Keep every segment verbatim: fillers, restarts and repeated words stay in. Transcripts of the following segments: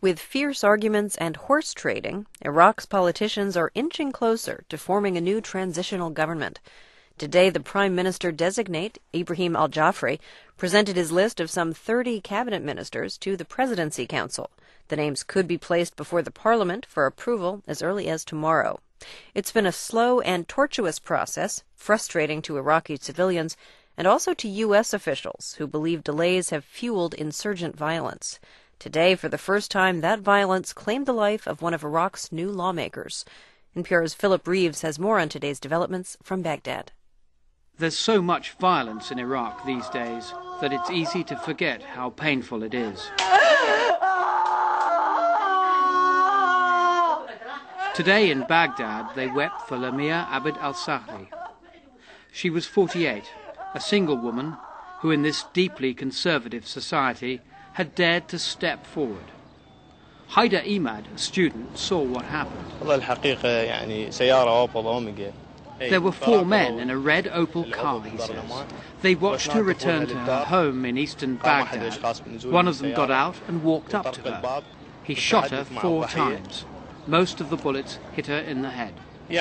With fierce arguments and horse trading, Iraq's politicians are inching closer to forming a new transitional government. Today, the Prime Minister-designate, Ibrahim al-Jafri, presented his list of some thirty cabinet ministers to the Presidency Council. The names could be placed before the Parliament for approval as early as tomorrow. It's been a slow and tortuous process, frustrating to Iraqi civilians and also to U S officials who believe delays have fueled insurgent violence. Today, for the first time, that violence claimed the life of one of Iraq's new lawmakers. N P R's Philip Reeves has more on today's developments from Baghdad. There's so much violence in Iraq these days that it's easy to forget how painful it is. Today in Baghdad, they wept for Lamia Abed al-Sahri. She was forty-eight, a single woman who in this deeply conservative society had dared to step forward. Haider Imad, a student, saw what happened. There were four men in a red Opel car, he says. They watched her return to her home in eastern Baghdad. One of them got out and walked up to her. He shot her four times. Most of the bullets hit her in the head.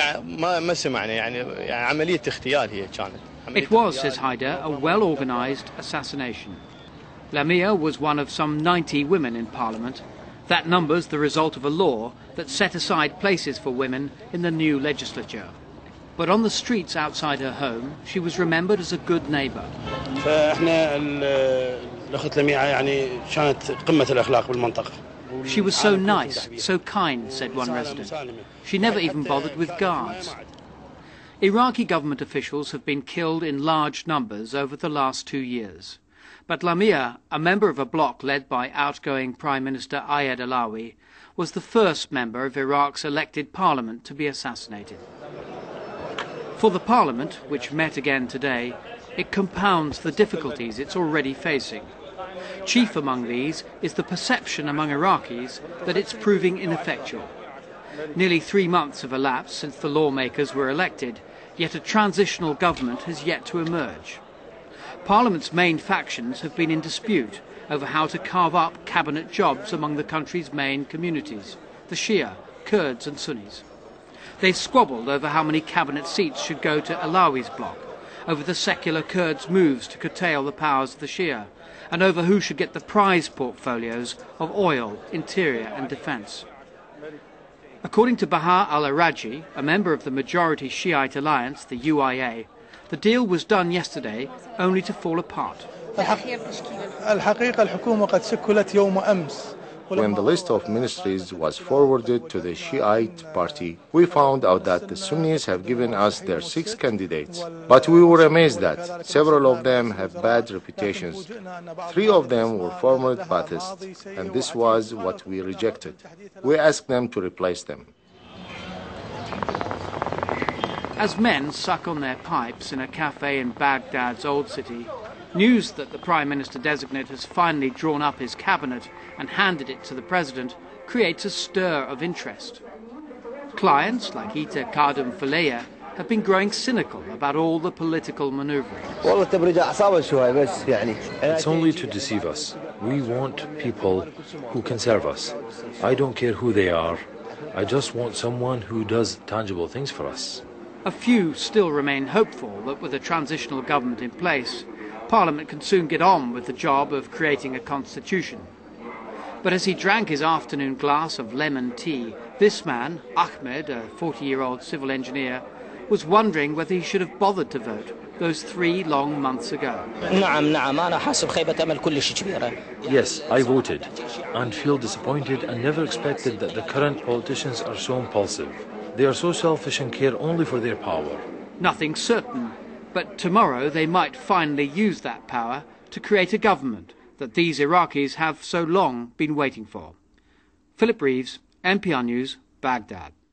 It was, says Haider, a well-organized assassination. Lamia was one of some ninety women in Parliament. That number's the result of a law that set aside places for women in the new legislature. But on the streets outside her home, she was remembered as a good neighbour. She was so nice, so kind, said one resident. She never even bothered with guards. Iraqi government officials have been killed in large numbers over the last two years. But Lamia, a member of a bloc led by outgoing Prime Minister Ayad Alawi, was the first member of Iraq's elected parliament to be assassinated. For the parliament, which met again today, it compounds the difficulties it's already facing. Chief among these is the perception among Iraqis that it's proving ineffectual. Nearly three months have elapsed since the lawmakers were elected, yet a transitional government has yet to emerge. Parliament's main factions have been in dispute over how to carve up cabinet jobs among the country's main communities, the Shia, Kurds and Sunnis. They've squabbled over how many cabinet seats should go to Alawi's bloc, over the secular Kurds' moves to curtail the powers of the Shia, and over who should get the prize portfolios of oil, interior and defence. According to Baha al-Araji, a member of the majority Shiite alliance, the U I A, the deal was done yesterday only to fall apart. When the list of ministries was forwarded to the Shiite party, we found out that the Sunnis have given us their six candidates. But we were amazed that several of them have bad reputations. Three of them were former Baathists, and this was what we rejected. We asked them to replace them. As men suck on their pipes in a cafe in Baghdad's old city, news that the Prime Minister-designate has finally drawn up his cabinet and handed it to the President creates a stir of interest. Clients, like Ita Kadum Faleya, have been growing cynical about all the political manoeuvring. It's only to deceive us. We want people who can serve us. I don't care who they are. I just want someone who does tangible things for us. A few still remain hopeful that with a transitional government in place, Parliament can soon get on with the job of creating a constitution. But as he drank his afternoon glass of lemon tea, this man, Ahmed, a forty-year-old civil engineer, was wondering whether he should have bothered to vote those three long months ago. Yes, I voted and feel disappointed and never expected that the current politicians are so impulsive. They are so selfish and care only for their power. Nothing's certain, but tomorrow they might finally use that power to create a government that these Iraqis have so long been waiting for. Philip Reeves, N P R News, Baghdad.